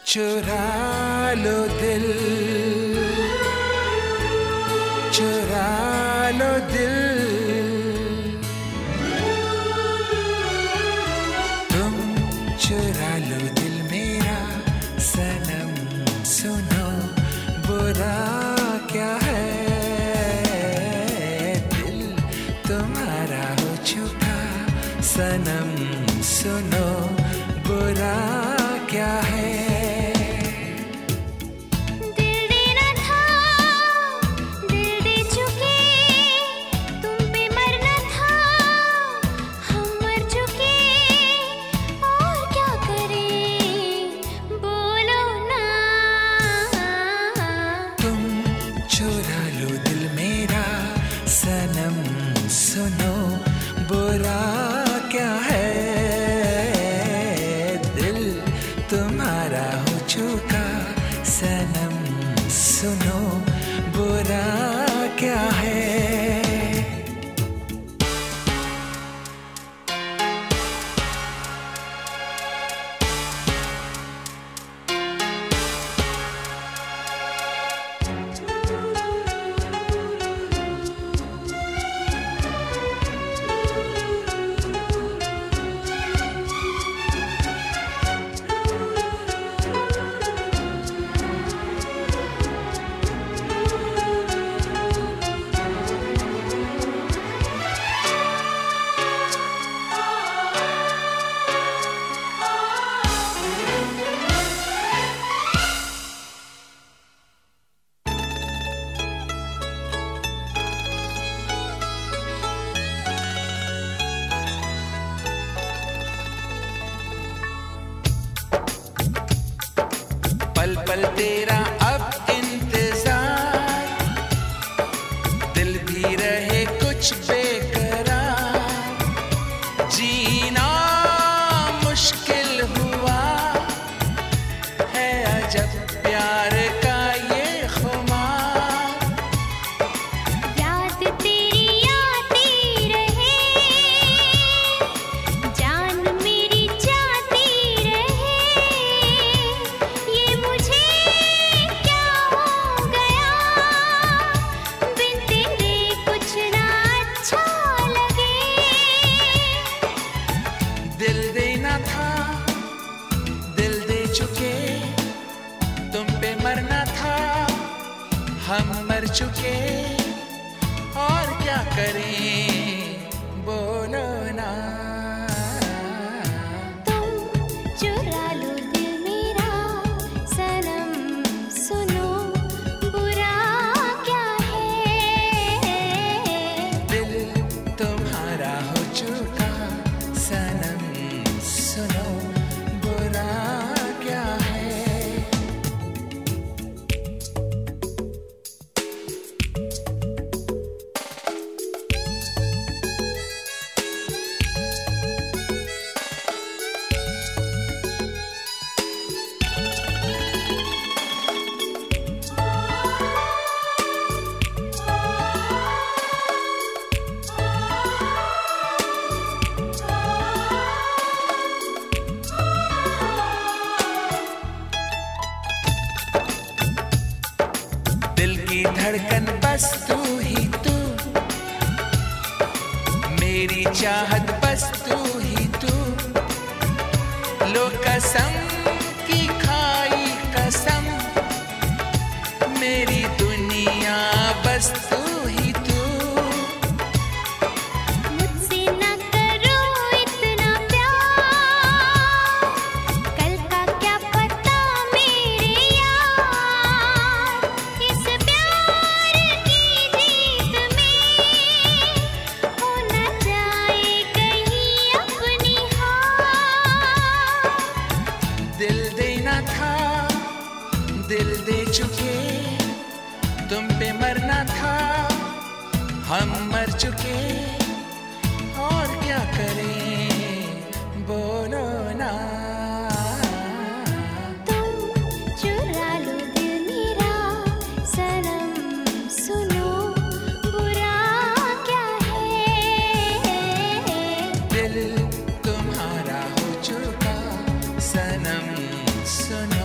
चुरा लो दिल, चुरा लो दिल, तुम चुरा लो दिल मेरा सनम। सुनो बुरा क्या है, दिल तुम्हारा हो चुका सनम। सुनो बुरा क्या है। चुरा लो दिल मेरा सनम। सुनो बुरा क्या है, दिल तुम्हारा हो चुका सनम। सुनो बुरा क्या है। पल पल तेरा अब इंतजार, दिल भी रहे कुछ बेकरार। जीना मुश्किल हुआ है अजब प्यार का ये खुमार। याद तेरी आती रहे, जान मेरी जाती रहे। ये मुझे क्या हो गया, बिन तेरे कुछ ना अच्छा लगे। दिल देना था, दिल दे चुके, तुम पे मरना था, हम मर चुके। और क्या करें बोलो ना। तुम चुरा लो दिल मेरा सनम। सुनो बुरा क्या है, दिल तुम्हारा हो चुका सनम। सुनो बुरा क्या है। दिल की धड़कन बस तू ही तू, मेरी चाहत बस तू ही तू। लो कसम की खाई कसम, मेरी दुनिया बस तू ही तू। मुझसे ना करो इतना प्यार, कल का क्या पता मेरे यार। इस प्यार की जीत में हो न जाए कहीं अपनी हार। दिल देना था, दिल दे चुके, तुम पे मरना था, हम मर चुके। और क्या करें बोलो ना। तुम चुरा लो दिल मेरा सनम। सुनो बुरा क्या है, दिल तुम्हारा हो चुका सनम। सुनो